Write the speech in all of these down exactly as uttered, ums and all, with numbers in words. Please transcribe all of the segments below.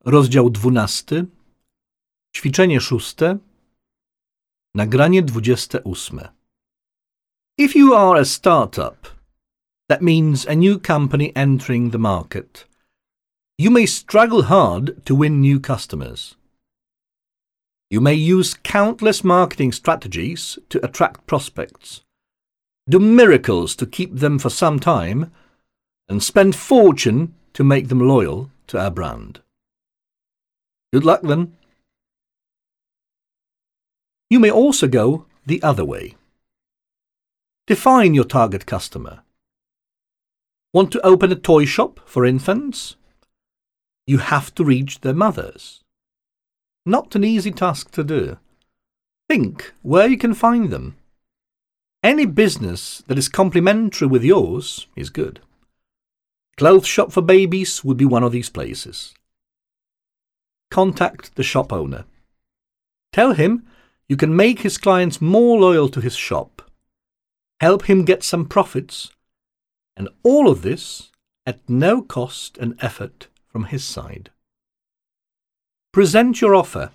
Rozdział dwunasty. Ćwiczenie szóste. Nagranie dwudzieste ósme. If you are a startup, that means a new company entering the market, you may struggle hard to win new customers. You may use countless marketing strategies to attract prospects, do miracles to keep them for some time, and spend fortune to make them loyal to our brand. Good luck then. You may also go the other way. Define your target customer. Want to open a toy shop for infants? You have to reach their mothers. Not an easy task to do. Think where you can find them. Any business that is complementary with yours is good. Clothes shop for babies would be one of these places. Contact the shop owner. Tell him you can make his clients more loyal to his shop. Help him get some profits, and all of this at no cost and effort from his side. Present your offer.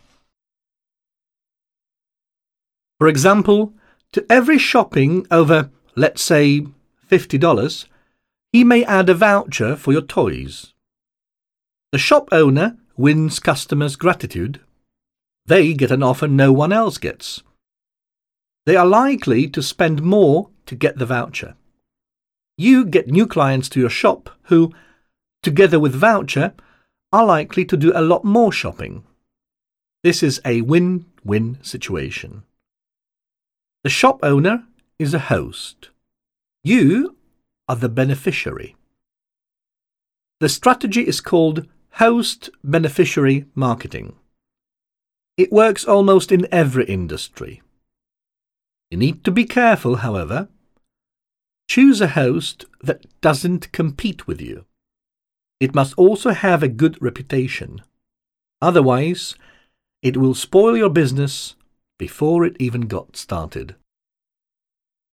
For example, to every shopping over, let's say, fifty dollars, he may add a voucher for your toys. The shop owner wins customers' gratitude. They get an offer no one else gets. They are likely to spend more to get the voucher. You get new clients to your shop who, together with voucher, are likely to do a lot more shopping. This is a win-win situation. The shop owner is a host. You are the beneficiary. The strategy is called host-beneficiary marketing. It works almost in every industry. You need to be careful, however. Choose a host that doesn't compete with you. It must also have a good reputation. Otherwise, it will spoil your business before it even got started.